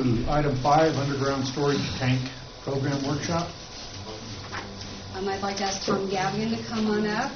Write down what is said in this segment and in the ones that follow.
to item 5, underground storage tank program workshop. I'd like to ask Tom Gavigan to come on up.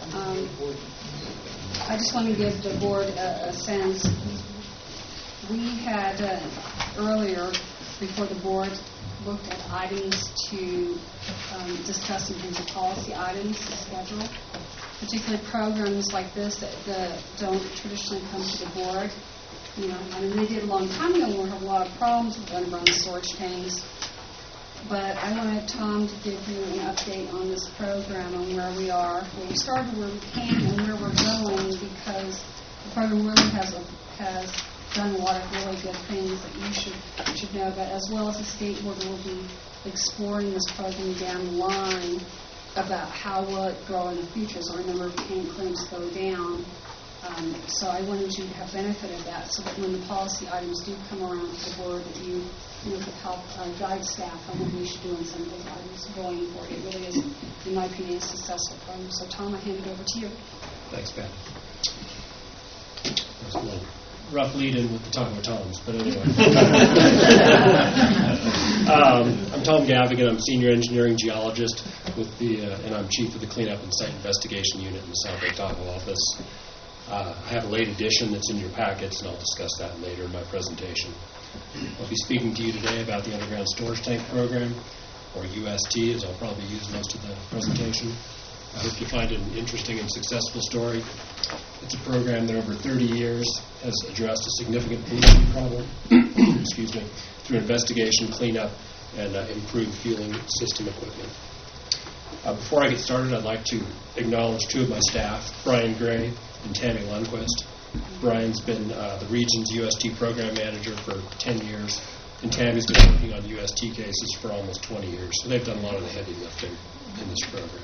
I just want to give the board a sense. We had earlier, before the board looked at items to discuss in terms of policy items to schedule, particularly programs like this that don't traditionally come to the board. You know, I mean, they did a long time ago when we had a lot of problems with underground storage tanks. But I wanted Tom to give you an update on this program and where we are, where we started, where we came, and where we're going, because the program really has done a lot of really good things that you should know about, as well as the state board will be exploring this program down the line about how will it grow in the future as our number of tank claims go down. So I wanted you to have benefit of that, so that when the policy items do come around to the board, that you could help guide staff on what we should do on some of those items going forward. It really is, in my opinion, a successful program. So Tom, I hand it over to you. Thanks, Pat. That's a little rough lead-in with the talking of Toms, but anyway. I'm Tom Gavigan. I'm Senior Engineering Geologist with and I'm Chief of the Cleanup and Site Investigation Unit in the South Lake Tahoe office. I have a late edition that's in your packets, and I'll discuss that later in my presentation. I'll be speaking to you today about the Underground Storage Tank Program, or UST, as I'll probably use most of the presentation. I hope you find it an interesting and successful story. It's a program that over 30 years has addressed a significant pollution problem excuse me, through investigation, cleanup, and improved fueling system equipment. Before I get started, I'd like to acknowledge two of my staff, Brian Gray and Tammy Lundquist. Brian's been the region's UST program manager for 10 years, and Tammy's been working on UST cases for almost 20 years. So they've done a lot of the heavy lifting in this program.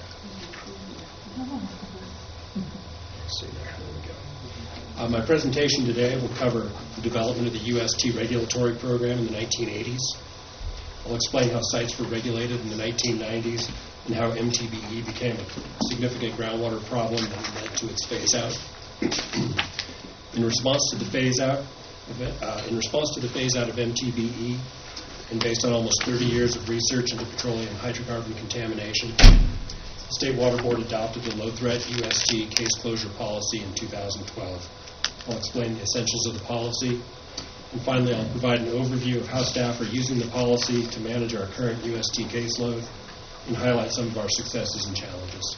Let's see there. There we go. My presentation today will cover the development of the UST regulatory program in the 1980s. I'll explain how sites were regulated in the 1990s and how MTBE became a significant groundwater problem that led to its phase-out. In response to the phase-out of MTBE, and based on almost 30 years of research into petroleum hydrocarbon contamination, the State Water Board adopted the low-threat UST case closure policy in 2012. I'll explain the essentials of the policy, and finally I'll provide an overview of how staff are using the policy to manage our current UST caseload and highlight some of our successes and challenges.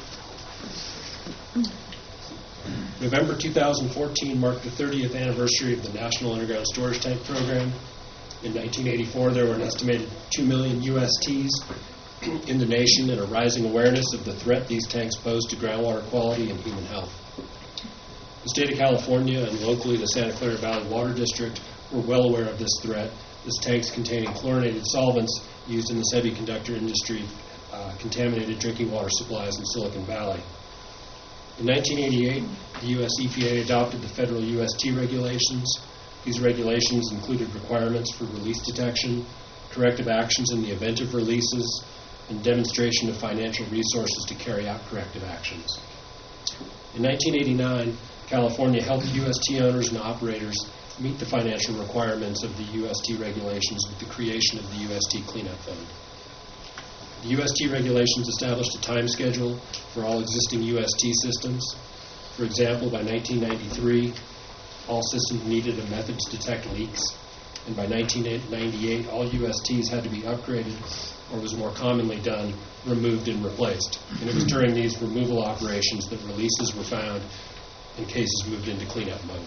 November 2014 marked the 30th anniversary of the National Underground Storage Tank Program. In 1984, there were an estimated 2 million USTs in the nation, and a rising awareness of the threat these tanks pose to groundwater quality and human health. The state of California and locally the Santa Clara Valley Water District were well aware of this threat, as tanks containing chlorinated solvents used in the semiconductor industry contaminated drinking water supplies in Silicon Valley. In 1988, the U.S. EPA adopted the federal UST regulations. These regulations included requirements for release detection, corrective actions in the event of releases, and demonstration of financial resources to carry out corrective actions. In 1989, California helped UST owners and operators meet the financial requirements of the UST regulations with the creation of the UST Cleanup Fund. The UST regulations established a time schedule for all existing UST systems. For example, by 1993, all systems needed a method to detect leaks, and by 1998, all USTs had to be upgraded, or was more commonly done, removed and replaced. And it was during these removal operations that releases were found and cases moved into cleanup mode.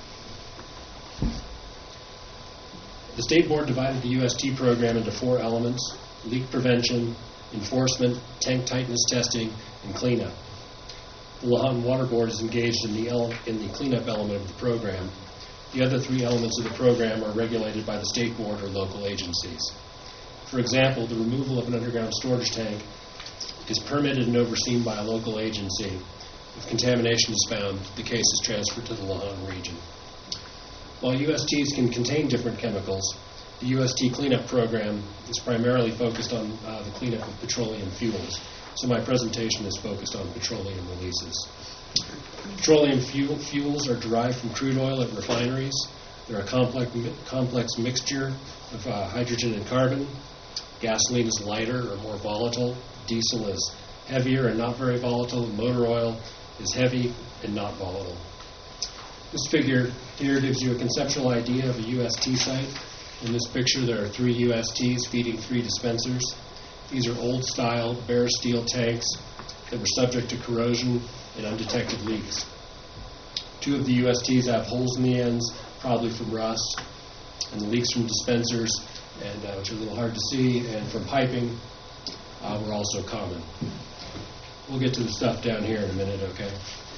The State Board divided the UST program into 4 elements: leak prevention, enforcement, tank tightness testing, and cleanup. The Lahontan Water Board is engaged in the cleanup element of the program. The other 3 elements of the program are regulated by the State Board or local agencies. For example, the removal of an underground storage tank is permitted and overseen by a local agency. If contamination is found, the case is transferred to the Lahontan region. While USTs can contain different chemicals, the UST cleanup program is primarily focused on the cleanup of petroleum fuels. So my presentation is focused on petroleum releases. Petroleum fuels are derived from crude oil at refineries. They're a complex mixture of hydrogen and carbon. Gasoline is lighter or more volatile. Diesel is heavier and not very volatile. Motor oil is heavy and not volatile. This figure here gives you a conceptual idea of a UST site. In this picture, there are 3 USTs feeding 3 dispensers. These are old-style, bare steel tanks that were subject to corrosion and undetected leaks. 2 of the USTs have holes in the ends, probably from rust, and the leaks from dispensers, and which are a little hard to see, and from piping were also common. We'll get to the stuff down here in a minute, okay?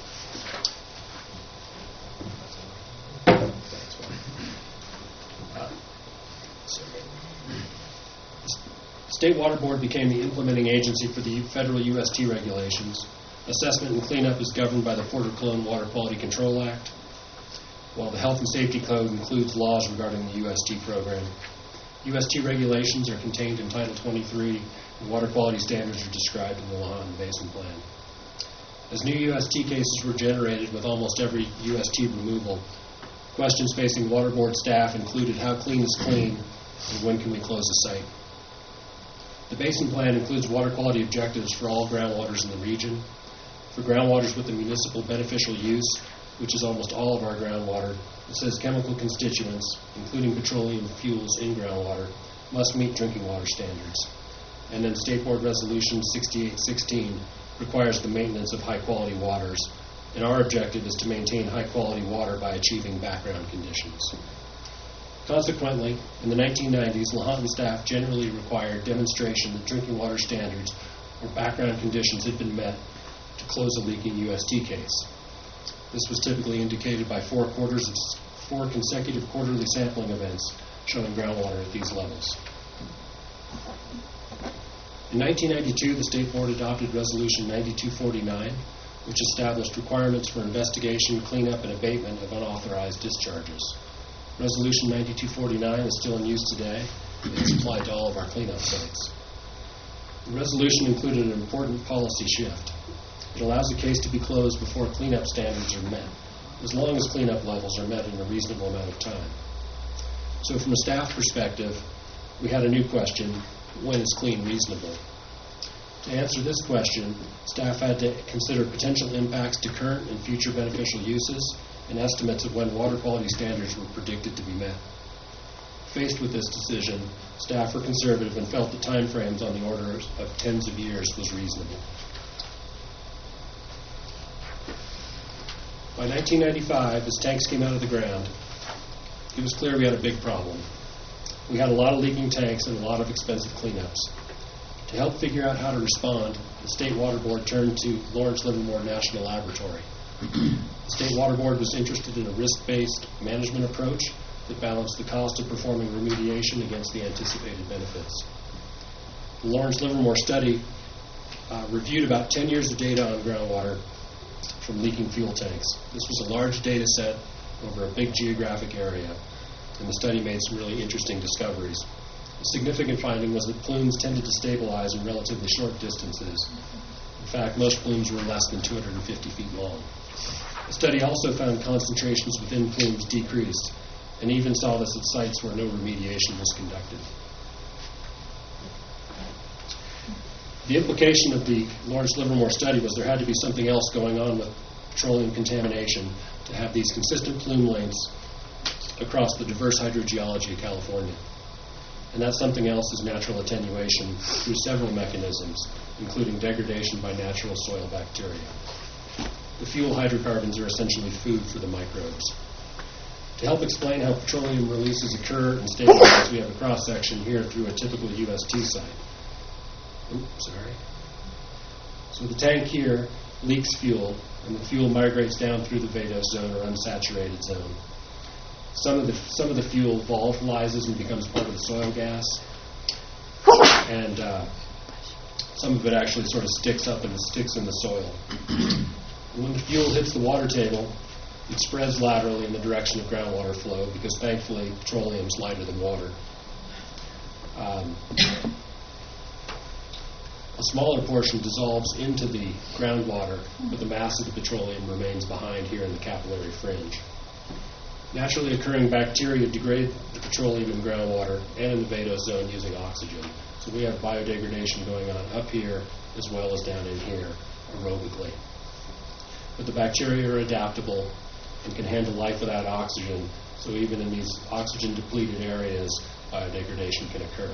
State Water Board became the implementing agency for the federal UST regulations. Assessment and cleanup is governed by the Port of Cologne Water Quality Control Act, while the Health and Safety Code includes laws regarding the UST program. UST regulations are contained in Title 23, and water quality standards are described in the Lahontan Basin Plan. As new UST cases were generated with almost every UST removal, questions facing Water Board staff included how clean is clean and when can we close a site. The Basin Plan includes water quality objectives for all groundwaters in the region. For groundwaters with a municipal beneficial use, which is almost all of our groundwater, it says chemical constituents, including petroleum fuels in groundwater, must meet drinking water standards. And then State Board Resolution 6816 requires the maintenance of high-quality waters, and our objective is to maintain high-quality water by achieving background conditions. Consequently, in the 1990s, Lahontan staff generally required demonstration that drinking water standards or background conditions had been met to close a leaking UST case. This was typically indicated by 4 consecutive quarterly sampling events showing groundwater at these levels. In 1992, the State Board adopted Resolution 9249, which established requirements for investigation, cleanup, and abatement of unauthorized discharges. Resolution 9249 is still in use today. It's applied to all of our cleanup sites. The resolution included an important policy shift. It allows a case to be closed before cleanup standards are met, as long as cleanup levels are met in a reasonable amount of time. So from a staff perspective, we had a new question: when is clean reasonable? To answer this question, staff had to consider potential impacts to current and future beneficial uses and estimates of when water quality standards were predicted to be met. Faced with this decision, staff were conservative and felt the time frames on the order of tens of years was reasonable. By 1995, as tanks came out of the ground, it was clear we had a big problem. We had a lot of leaking tanks and a lot of expensive cleanups. To help figure out how to respond, the State Water Board turned to Lawrence Livermore National Laboratory. The State Water Board was interested in a risk-based management approach that balanced the cost of performing remediation against the anticipated benefits. The Lawrence Livermore study reviewed about 10 years of data on groundwater from leaking fuel tanks. This was a large data set over a big geographic area, and the study made some really interesting discoveries. A significant finding was that plumes tended to stabilize in relatively short distances. In fact, most plumes were less than 250 feet long. The study also found concentrations within plumes decreased, and even saw this at sites where no remediation was conducted. The implication of the Lawrence Livermore study was there had to be something else going on with petroleum contamination to have these consistent plume lengths across the diverse hydrogeology of California. And that something else is natural attenuation through several mechanisms, including degradation by natural soil bacteria. The fuel hydrocarbons are essentially food for the microbes. To help explain how petroleum releases occur and stabilize, we have a cross-section here through a typical UST site. So the tank here leaks fuel, and the fuel migrates down through the vadose zone or unsaturated zone. Some of the fuel volatilizes and becomes part of the soil gas, and some of it actually sort of sticks up and sticks in the soil. And when the fuel hits the water table, it spreads laterally in the direction of groundwater flow because, thankfully, petroleum is lighter than water. A smaller portion dissolves into the groundwater, but the mass of the petroleum remains behind here in the capillary fringe. Naturally occurring bacteria degrade the petroleum in groundwater and in the vadose zone using oxygen. So we have biodegradation going on up here as well as down in here aerobically. But the bacteria are adaptable and can handle life without oxygen, so even in these oxygen-depleted areas, biodegradation can occur.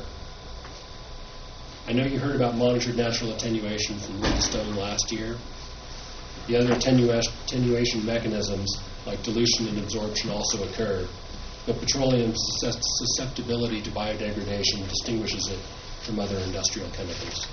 I know you heard about monitored natural attenuation from wood to stone last year. The other attenuation mechanisms, like dilution and absorption, also occur, but petroleum's susceptibility to biodegradation distinguishes it from other industrial chemicals.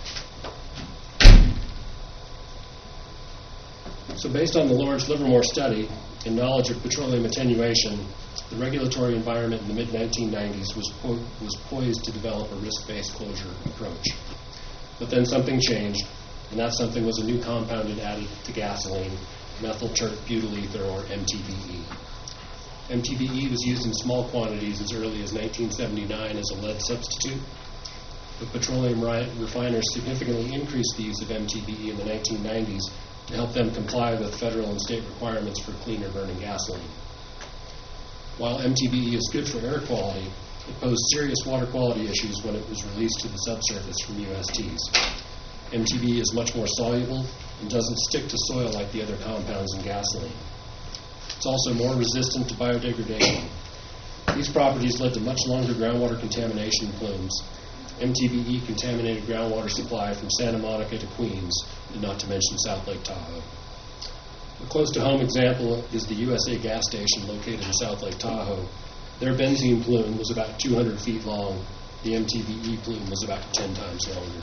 So based on the Lawrence Livermore study and knowledge of petroleum attenuation, the regulatory environment in the mid-1990s was poised to develop a risk-based closure approach. But then something changed, and that something was a new compound added to gasoline, methyl tert butyl ether, or MTBE. MTBE was used in small quantities as early as 1979 as a lead substitute, but petroleum refiners significantly increased the use of MTBE in the 1990s to help them comply with federal and state requirements for cleaner burning gasoline. While MTBE is good for air quality, it posed serious water quality issues when it was released to the subsurface from USTs. MTBE is much more soluble and doesn't stick to soil like the other compounds in gasoline. It's also more resistant to biodegradation. These properties led to much longer groundwater contamination plumes. MTBE contaminated groundwater supply from Santa Monica to Queens, and not to mention South Lake Tahoe. A close-to-home example is the USA gas station located in South Lake Tahoe. Their benzene plume was about 200 feet long. The MTBE plume was about 10 times longer.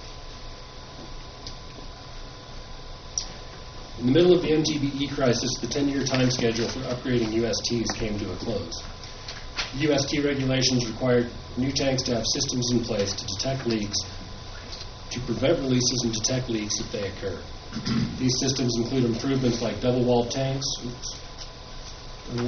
In the middle of the MTBE crisis, the 10-year time schedule for upgrading USTs came to a close. UST regulations required new tanks to have systems in place to detect leaks, to prevent releases and detect leaks if they occur. These systems include improvements like double-walled tanks, the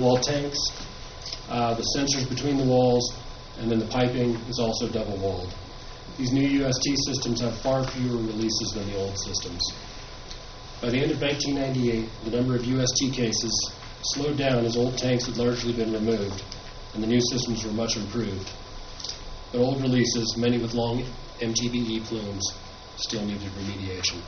sensors between the walls, and then the piping is also double-walled. These new UST systems have far fewer releases than the old systems. By the end of 1998, the number of UST cases slowed down as old tanks had largely been removed, and the new systems were much improved. But old releases, many with long MTBE plumes, still needed remediation.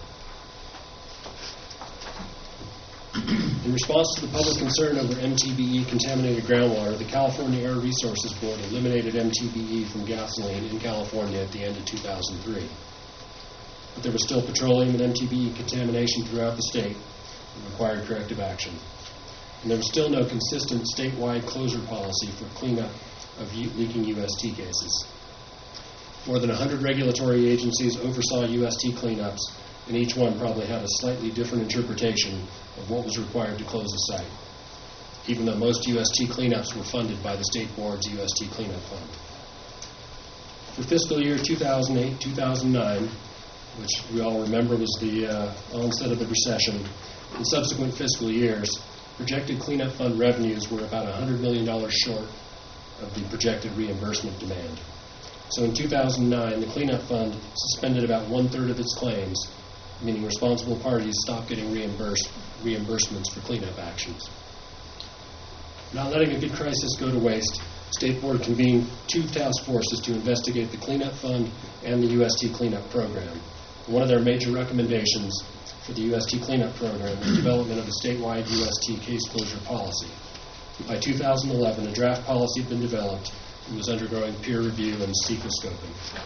In response to the public concern over MTBE contaminated groundwater, the California Air Resources Board eliminated MTBE from gasoline in California at the end of 2003. But there was still petroleum and MTBE contamination throughout the state that required corrective action. And there was still no consistent statewide closure policy for cleanup of leaking UST cases. More than 100 regulatory agencies oversaw UST cleanups, and each one probably had a slightly different interpretation of what was required to close a site, even though most UST cleanups were funded by the State Board's UST Cleanup Fund. For fiscal year 2008-2009, which we all remember was the onset of the recession, in subsequent fiscal years, projected cleanup fund revenues were about $100 million short of the projected reimbursement demand. So in 2009, the cleanup fund suspended about one-third of its claims, meaning responsible parties stopped getting reimbursements for cleanup actions. Not letting a good crisis go to waste, State Board convened two task forces to investigate the cleanup fund and the UST cleanup program. One of their major recommendations for the UST cleanup program was development of a statewide UST case closure policy. By 2011, a draft policy had been developed and was undergoing peer review and CEQA scoping.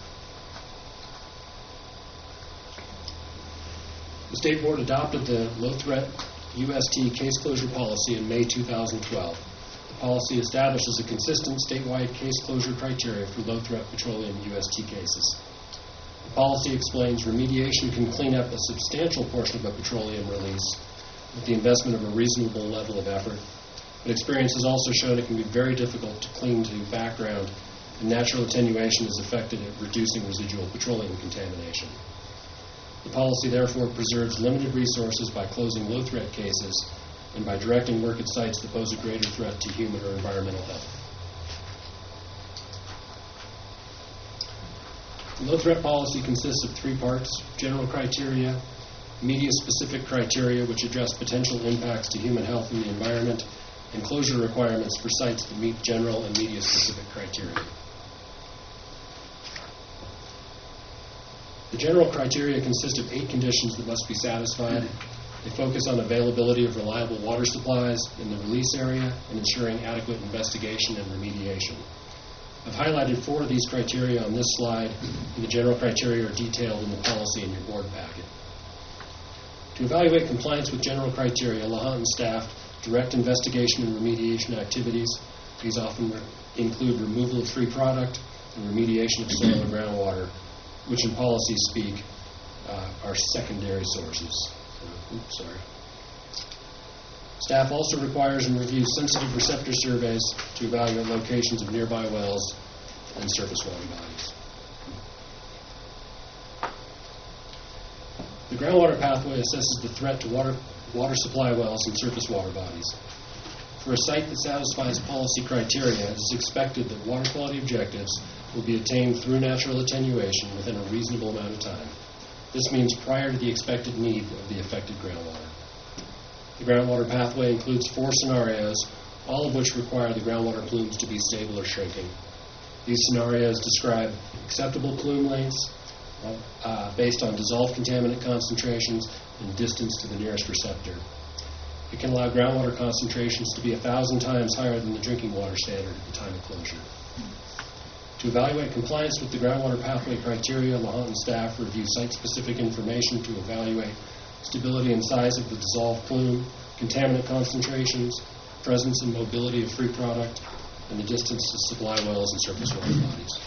The State Board adopted the low-threat UST case closure policy in May 2012. The policy establishes a consistent statewide case closure criteria for low-threat petroleum UST cases. The policy explains remediation can clean up a substantial portion of a petroleum release with the investment of a reasonable level of effort, but experience has also shown it can be very difficult to clean to background, and natural attenuation is effective at reducing residual petroleum contamination. The policy therefore preserves limited resources by closing low-threat cases and by directing work at sites that pose a greater threat to human or environmental health. The low-threat policy consists of three parts: general criteria, media-specific criteria which address potential impacts to human health and the environment, and closure requirements for sites that meet general and media-specific criteria. The general criteria consist of 8 conditions that must be satisfied. They focus on availability of reliable water supplies in the release area and ensuring adequate investigation and remediation. I've highlighted 4 of these criteria on this slide, and the general criteria are detailed in the policy in your board packet. To evaluate compliance with general criteria, Lahontan staff direct investigation and remediation activities. These often include removal of free product and remediation of soil and groundwater, which in policy speak are secondary sources. Staff also requires and reviews sensitive receptor surveys to evaluate locations of nearby wells and surface water bodies. The groundwater pathway assesses the threat to water supply wells and surface water bodies. For a site that satisfies policy criteria, it is expected that water quality objectives will be attained through natural attenuation within a reasonable amount of time. This means prior to the expected need of the affected groundwater. The groundwater pathway includes 4 scenarios, all of which require the groundwater plumes to be stable or shrinking. These scenarios describe acceptable plume lengths based on dissolved contaminant concentrations and distance to the nearest receptor. It can allow groundwater concentrations to be 1,000 times higher than the drinking water standard at the time of closure. To evaluate compliance with the groundwater pathway criteria, Lahontan staff review site-specific information to evaluate stability and size of the dissolved plume, contaminant concentrations, presence and mobility of free product, and the distance to supply wells and surface water bodies.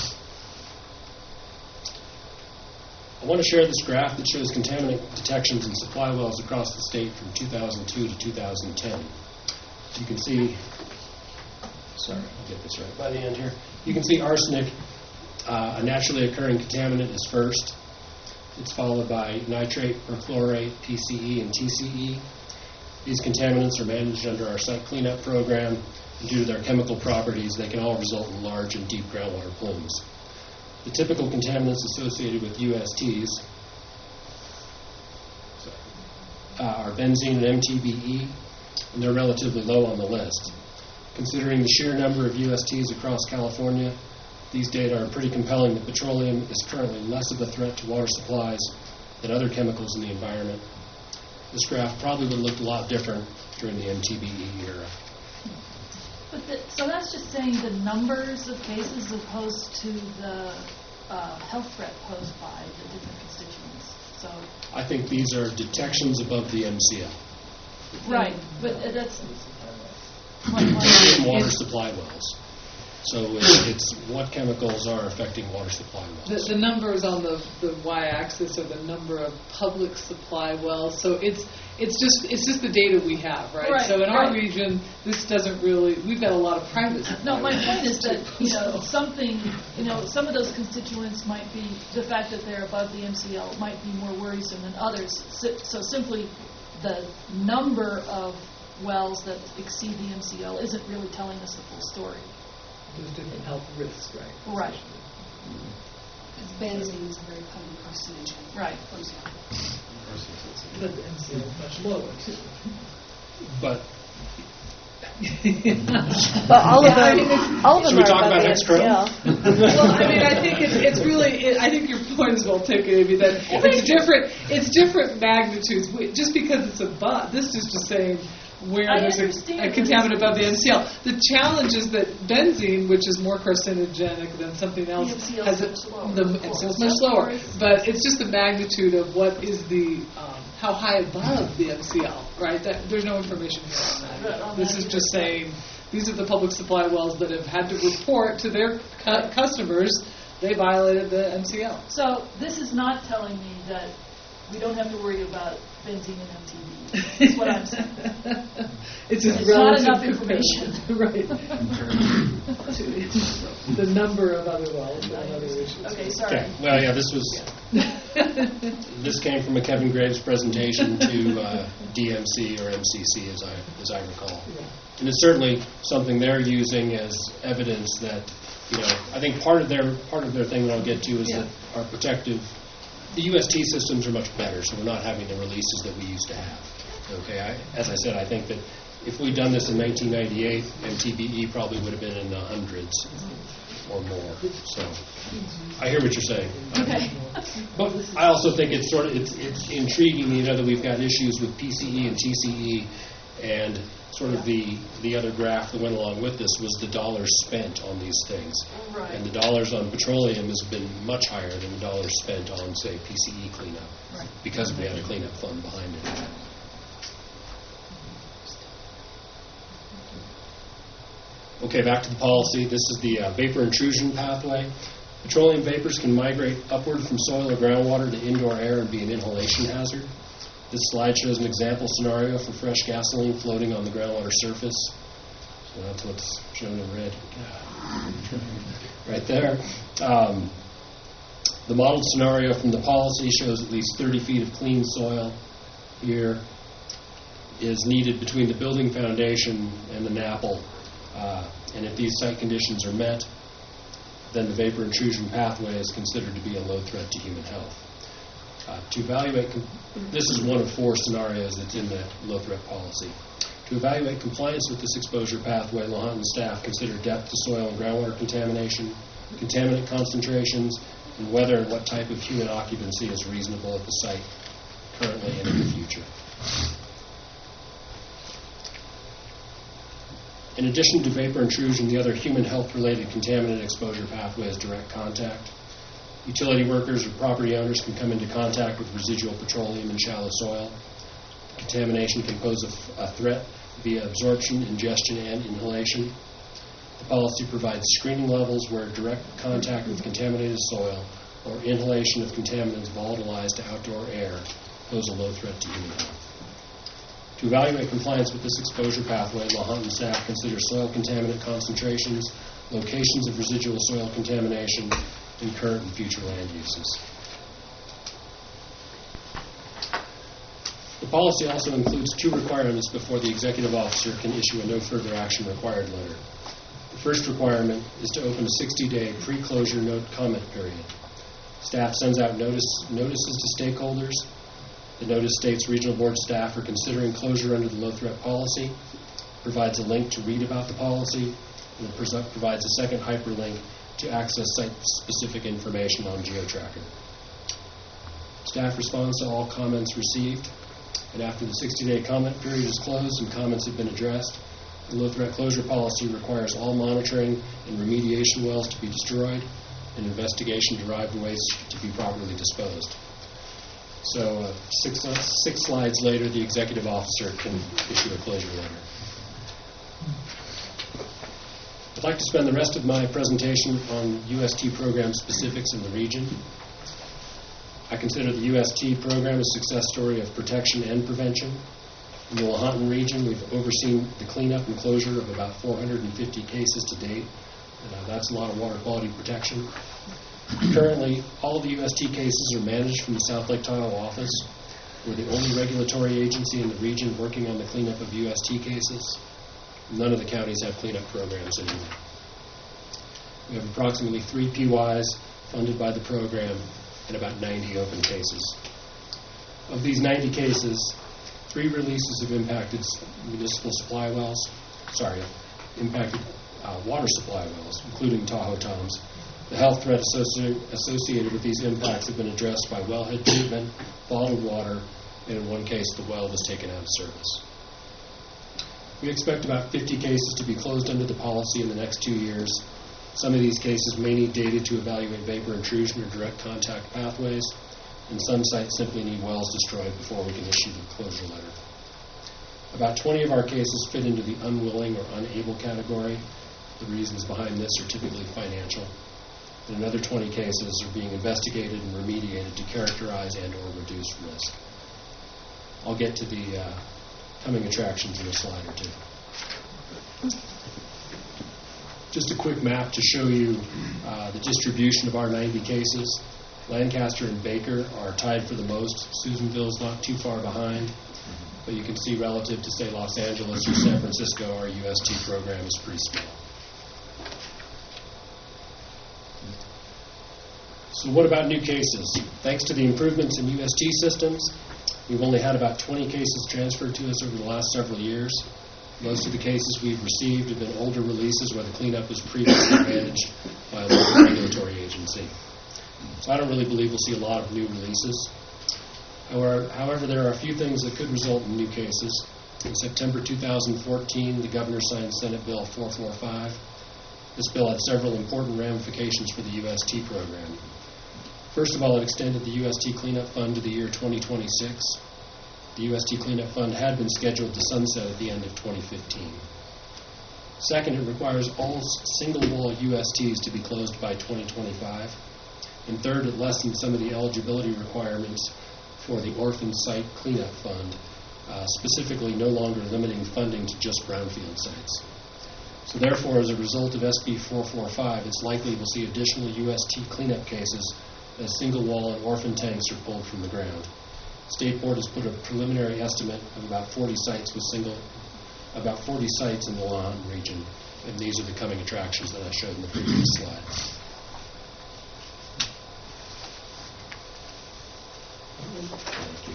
I want to share this graph that shows contaminant detections in supply wells across the state from 2002 to 2010. You can see, sorry, I'll get this right by the end here. You can see arsenic, a naturally occurring contaminant, is first. It's followed by nitrate, perchlorate, PCE, and TCE. These contaminants are managed under our site cleanup program, and due to their chemical properties, they can all result in large and deep groundwater plumes. The typical contaminants associated with USTs are benzene and MTBE, and they're relatively low on the list. Considering the sheer number of USTs across California, these data are pretty compelling that petroleum is currently less of a threat to water supplies than other chemicals in the environment. This graph probably would have looked a lot different during the MTBE era. So that's just saying the numbers of cases as opposed to the health threat posed by the different constituents. So I think these are detections above the MCL. Right, but that's In water supply wells. So it's what chemicals are affecting water supply wells. The numbers on the y-axis are the number of public supply wells. So it's just the data we have, right? Right, so in our right. region, this doesn't really. We've got a lot of private supply no. My wells. point is that some of those constituents might be the fact that they're above the MCL might be more worrisome than others. So simply the number of wells that exceed the MCL isn't really telling us the full story. There's different health risks, right? Right. Because benzene is a very potent carcinogen. Right. For example. But the MCL is much lower, too. But But all of them should we are talk above about the X-Chrome? MCL. Well, I mean, I think it's really. I think your point is well taken, Amy. That it's different magnitudes. Just because it's above, this is just saying where I there's a understand. contaminant above the MCL. The challenge is that benzene, which is more carcinogenic than something else, MCL has is much lower. the MCL is much lower. But it's just the magnitude of what is the how high above the MCL, right? There's no information here on that. Right, on This that is either. just saying these are the public supply wells that have had to report to their customers they violated the MCL. So this is not telling me that we don't have to worry about benzene and MTBE. That's what I'm saying. It's just It's not relative enough information. right. The number of other wells and other issues. Okay, sorry. okay, well, yeah, this came from a Kevin Graves presentation to DMC or MCC, as I recall. Yeah. And it's certainly something they're using as evidence that, I think part of their thing that I'll get to is that our protective, the UST systems are much better, so we're not having the releases that we used to have. Okay, as I said, I think that if we'd done this in 1998, MTBE probably would have been in the hundreds or more. So I hear what you're saying. Okay. But I also think it's it's intriguing, that we've got issues with PCE and TCE, and sort of the other graph that went along with this was the dollars spent on these things. Right. And the dollars on petroleum has been much higher than the dollars spent on, say, PCE cleanup, Right. because we had a cleanup fund behind it. Okay, back to the policy. This is the vapor intrusion pathway. Petroleum vapors can migrate upward from soil or groundwater to indoor air and be an inhalation hazard. This slide shows an example scenario for fresh gasoline floating on the groundwater surface. So that's what's shown in red. Right there. The modeled scenario from the policy shows at least 30 feet of clean soil here is needed between the building foundation and the NAPL. And if these site conditions are met, then the vapor intrusion pathway is considered to be a low threat to human health. To evaluate, this is one of 4 scenarios that's in the low threat policy. To evaluate compliance with this exposure pathway, Lahontan staff consider depth to soil and groundwater contamination, contaminant concentrations, and whether and what type of human occupancy is reasonable at the site currently and in the future. In addition to vapor intrusion, the other human health-related contaminant exposure pathway is direct contact. Utility workers or property owners can come into contact with residual petroleum in shallow soil. Contamination can pose a threat via absorption, ingestion, and inhalation. The policy provides screening levels where direct contact with contaminated soil or inhalation of contaminants volatilized to outdoor air pose a low threat to human health. To evaluate compliance with this exposure pathway, Lahontan staff consider soil contaminant concentrations, locations of residual soil contamination, and current and future land uses. The policy also includes 2 requirements before the executive officer can issue a no further action required letter. The first requirement is to open a 60-day pre-closure note comment period. Staff sends out notices to stakeholders. The notice states regional board staff are considering closure under the low threat policy, provides a link to read about the policy, and provides a second hyperlink to access site-specific information on GeoTracker. Staff responds to all comments received, and after the 60-day comment period is closed and comments have been addressed, the low threat closure policy requires all monitoring and remediation wells to be destroyed and investigation-derived waste to be properly disposed. So 6 slides later, the executive officer can issue a closure letter. I'd like to spend the rest of my presentation on UST program specifics in the region. I consider the UST program a success story of protection and prevention. In the Lahontan region, we've overseen the cleanup and closure of about 450 cases to date. That's a lot of water quality protection. Currently, all of the UST cases are managed from the South Lake Tahoe office. We're the only regulatory agency in the region working on the cleanup of UST cases. None of the counties have cleanup programs anymore. We have approximately 3 PYs funded by the program and about 90 open cases. Of these 90 cases, 3 releases have impacted municipal supply wells, impacted water supply wells, including Tahoe Toms. The health threat associated with these impacts have been addressed by wellhead treatment, bottled water, and in one case, the well was taken out of service. We expect about 50 cases to be closed under the policy in the next 2 years. Some of these cases may need data to evaluate vapor intrusion or direct contact pathways, and some sites simply need wells destroyed before we can issue the closure letter. About 20 of our cases fit into the unwilling or unable category. The reasons behind this are typically financial. And another 20 cases are being investigated and remediated to characterize and or reduce risk. I'll get to the coming attractions in a slide or 2. Just a quick map to show you the distribution of our 90 cases. Lancaster and Baker are tied for the most. Susanville's not too far behind. But you can see relative to, say, Los Angeles or San Francisco, our UST program is pretty small. So what about new cases? Thanks to the improvements in UST systems, we've only had about 20 cases transferred to us over the last several years. Most of the cases we've received have been older releases where the cleanup was previously managed by a local regulatory agency. So I don't really believe we'll see a lot of new releases. However, there are a few things that could result in new cases. In September 2014, the governor signed Senate Bill 445. This bill had several important ramifications for the UST program. First of all, it extended the UST Cleanup Fund to the year 2026. The UST Cleanup Fund had been scheduled to sunset at the end of 2015. Second, it requires all single-wall USTs to be closed by 2025. And third, it lessened some of the eligibility requirements for the Orphan Site Cleanup Fund, specifically no longer limiting funding to just brownfield sites. So therefore, as a result of SB 445, it's likely we'll see additional UST cleanup cases as single-wall and orphan tanks are pulled from the ground. State Board has put a preliminary estimate of about 40 sites in the Lahontan region, and these are the coming attractions that I showed in the previous slide. Thank you.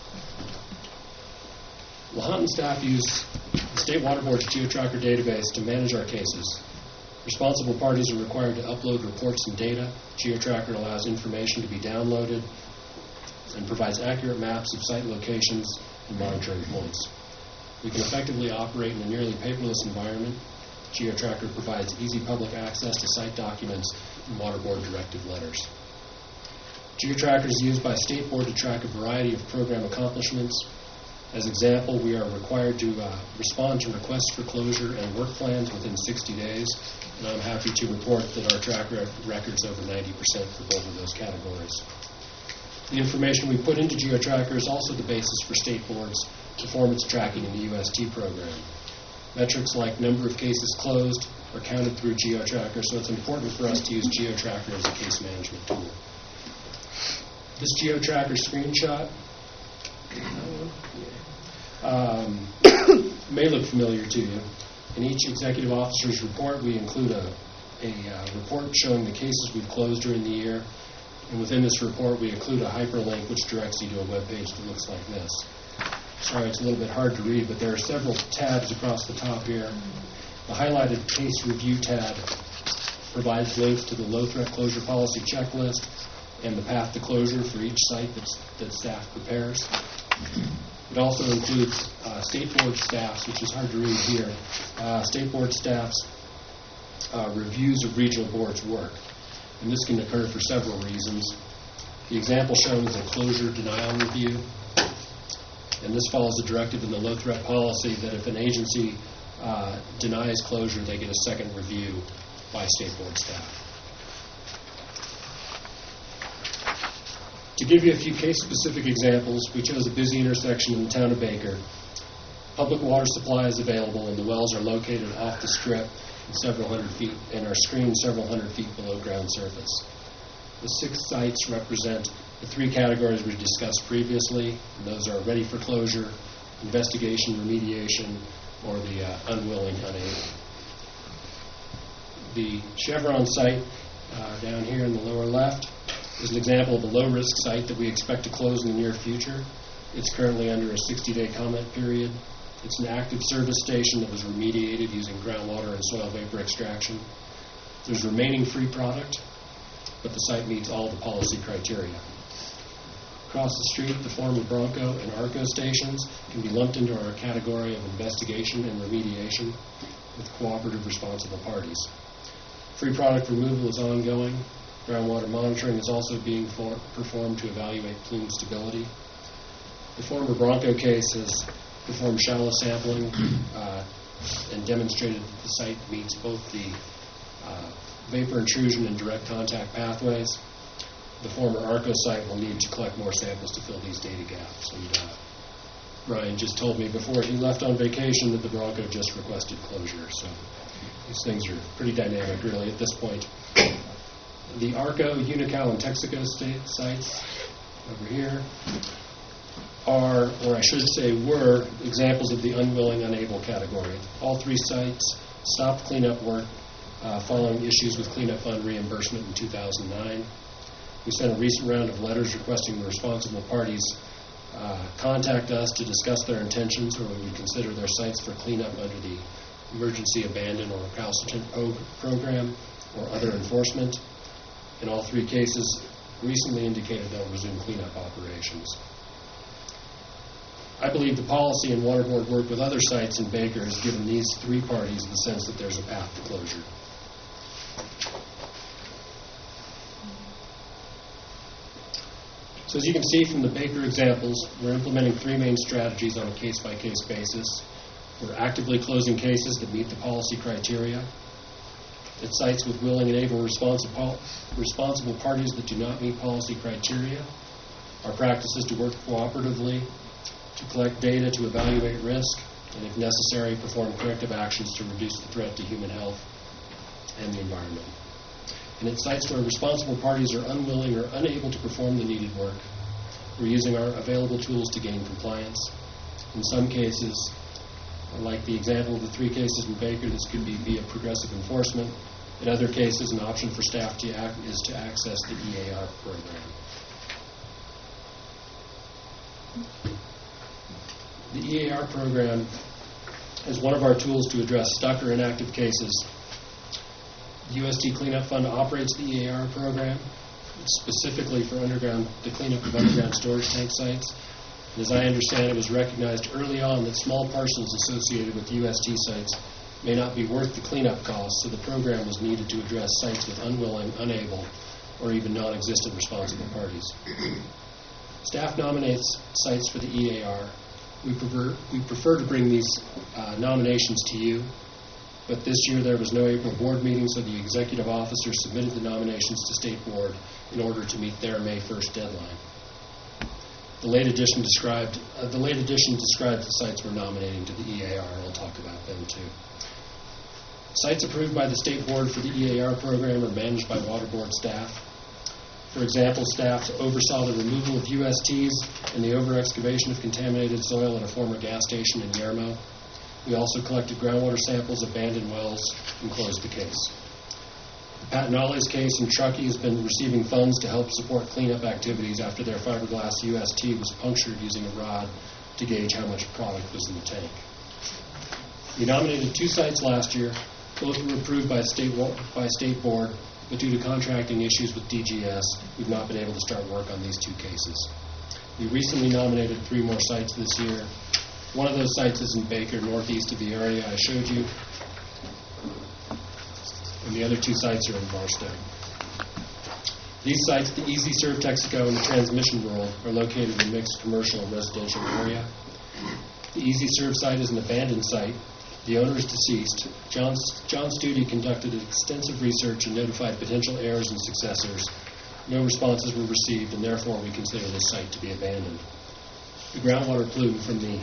Lahontan staff use the State Water Board's GeoTracker database to manage our cases. Responsible parties are required to upload reports and data. GeoTracker allows information to be downloaded and provides accurate maps of site locations and monitoring points. We can effectively operate in a nearly paperless environment. GeoTracker provides easy public access to site documents and Water Board directive letters. GeoTracker is used by State Board to track a variety of program accomplishments. As example, we are required to respond to requests for closure and work plans within 60 days, and I'm happy to report that our track record's over 90% for both of those categories. The information we put into GeoTracker is also the basis for State Board's performance tracking in the UST program. Metrics like number of cases closed are counted through GeoTracker, so it's important for us to use GeoTracker as a case management tool. This GeoTracker screenshot may look familiar to you. In each executive officer's report, we include a report showing the cases we've closed during the year. And within this report, we include a hyperlink which directs you to a web page that looks like this. Sorry, it's a little bit hard to read, but there are several tabs across the top here. The highlighted case review tab provides links to the low threat closure policy checklist and the path to closure for each site that staff prepares. It also includes State Board staffs, which is hard to read here, State Board staffs' reviews of regional boards' work. And this can occur for several reasons. The example shown is a closure denial review. And this follows a directive in the low threat policy that if an agency denies closure, they get a second review by State Board staff. To give you a few case-specific examples, we chose a busy intersection in the town of Baker. Public water supply is available, and the wells are located off the strip and are screened several hundred feet below ground surface. The 6 sites represent the 3 categories we discussed previously, and those are ready for closure, investigation, remediation, or the unwilling, unable. The Chevron site down here in the lower left is an example of a low-risk site that we expect to close in the near future. It's currently under a 60-day comment period. It's an active service station that was remediated using groundwater and soil vapor extraction. There's remaining free product, but the site meets all the policy criteria. Across the street, the former Bronco and Arco stations can be lumped into our category of investigation and remediation with cooperative responsible parties. Free product removal is ongoing. Groundwater monitoring is also being performed to evaluate plume stability. The former Bronco case has performed shallow sampling and demonstrated that the site meets both the vapor intrusion and direct contact pathways. The former Arco site will need to collect more samples to fill these data gaps. And Brian just told me before he left on vacation that the Bronco just requested closure. So these things are pretty dynamic, really, at this point. The Arco, Unocal, and Texaco state sites over here are, or I should say were, examples of the unwilling, unable category. All 3 sites stopped cleanup work following issues with cleanup fund reimbursement in 2009. We sent a recent round of letters requesting the responsible parties contact us to discuss their intentions, or we would consider their sites for cleanup under the Emergency Abandon or Recalcitrant Program or other enforcement. In all three cases, recently indicated they'll resume cleanup operations. I believe the policy and Water Board work with other sites in Baker has given these three parties the sense that there's a path to closure. So as you can see from the Baker examples, we're implementing three main strategies on a case-by-case basis. We're actively closing cases that meet the policy criteria. At sites with willing and able responsible parties that do not meet policy criteria, our practice is to work cooperatively, to collect data to evaluate risk, and if necessary, perform corrective actions to reduce the threat to human health and the environment. And at sites where responsible parties are unwilling or unable to perform the needed work, we're using our available tools to gain compliance. In some cases, like the example of the three cases in Baker, this could be via progressive enforcement. In other cases, an option for staff to act is to access the EAR program. The EAR program is one of our tools to address stuck or inactive cases. The UST Cleanup Fund operates the EAR program specifically for the cleanup of underground storage tank sites. And as I understand, it was recognized early on that small parcels associated with UST sites may not be worth the cleanup costs, so the program was needed to address sites with unwilling, unable, or even non-existent responsible parties. Staff nominates sites for the EAR. We prefer to bring these nominations to you, but this year there was no April board meeting, so the executive officer submitted the nominations to State Board in order to meet their May 1st deadline. The late edition described the sites we're nominating to the EAR, and I'll talk about them too. Sites approved by the State Board for the EAR program are managed by Water Board staff. For example, staff oversaw the removal of USTs and the over-excavation of contaminated soil at a former gas station in Yermo. We also collected groundwater samples, abandoned wells, and closed the case. The Pat Nolly's case in Truckee has been receiving funds to help support cleanup activities after their fiberglass UST was punctured using a rod to gauge how much product was in the tank. We nominated 2 sites last year. Both were approved by State Board, but due to contracting issues with DGS, we've not been able to start work on these 2 cases. We recently nominated 3 more sites this year. One of those sites is in Baker, northeast of the area I showed you, and the other 2 sites are in Barstow. These sites, the Easy Serve Texaco and the Transmission Rural, are located in a mixed commercial and residential area. The Easy Serve site is an abandoned site. The owner is deceased. John Studi conducted extensive research and notified potential heirs and successors. No responses were received, and therefore we consider this site to be abandoned. The groundwater plume from the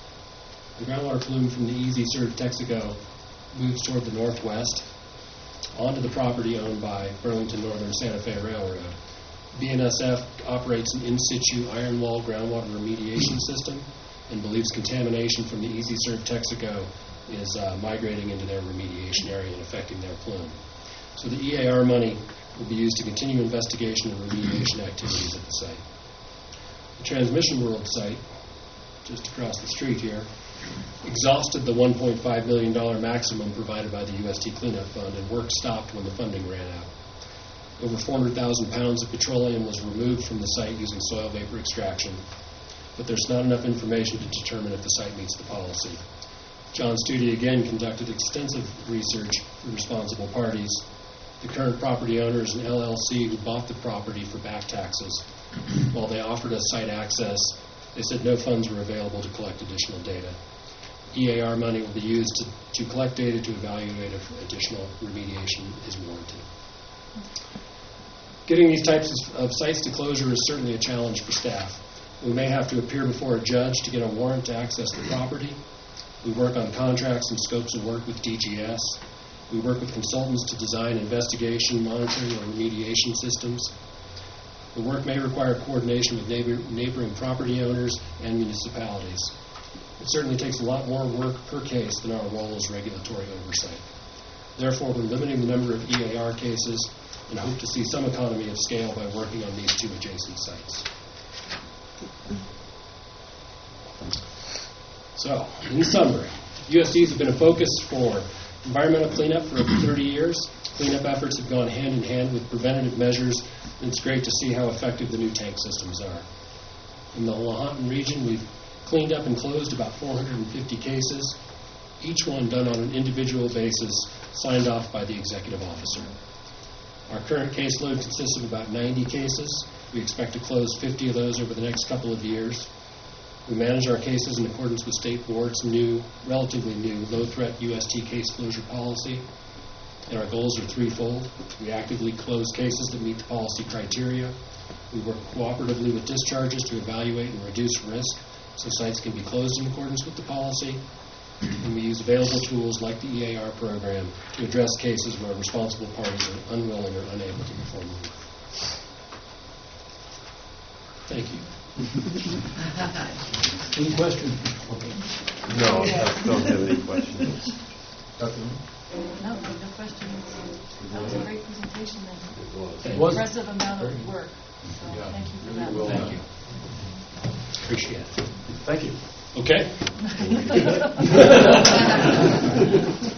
Easy Serve Texaco moves toward the northwest onto the property owned by Burlington Northern Santa Fe Railroad. BNSF operates an in-situ iron wall groundwater remediation system and believes contamination from the Easy Serve Texaco is migrating into their remediation area and affecting their plume. So the EAR money will be used to continue investigation and remediation activities at the site. The Transmission World site, just across the street here, exhausted the $1.5 million maximum provided by the UST Cleanup Fund, and work stopped when the funding ran out. Over 400,000 pounds of petroleum was removed from the site using soil vapor extraction, but there's not enough information to determine if the site meets the policy. John Studi again conducted extensive research for responsible parties. The current property owner is an LLC who bought the property for back taxes. While they offered us site access, they said no funds were available to collect additional data. EAR money will be used to collect data to evaluate if additional remediation is warranted. Getting these types of sites to closure is certainly a challenge for staff. We may have to appear before a judge to get a warrant to access the property. We work on contracts and scopes of work with DGS. We work with consultants to design investigation, monitoring, or remediation systems. The work may require coordination with neighboring property owners and municipalities. It certainly takes a lot more work per case than our role as regulatory oversight. Therefore, we're limiting the number of EAR cases and hope to see some economy of scale by working on these 2 adjacent sites. So, in summary, USTs have been a focus for environmental cleanup for over 30 years. Cleanup efforts have gone hand in hand with preventative measures, and it's great to see how effective the new tank systems are. In the Lahontan region, we've cleaned up and closed about 450 cases, each one done on an individual basis, signed off by the executive officer. Our current caseload consists of about 90 cases. We expect to close 50 of those over the next couple of years. We manage our cases in accordance with State Board's new, relatively new, low-threat UST case closure policy, and our goals are threefold. We actively close cases that meet the policy criteria. We work cooperatively with discharges to evaluate and reduce risk so sites can be closed in accordance with the policy. And we use available tools like the EAR program to address cases where responsible parties are unwilling or unable to perform the work. Thank you. Any questions? No, I don't have any questions. No questions. That was a great presentation and Was- impressive amount of work. So thank you for that. Thank you. Appreciate it. Thank you. Okay.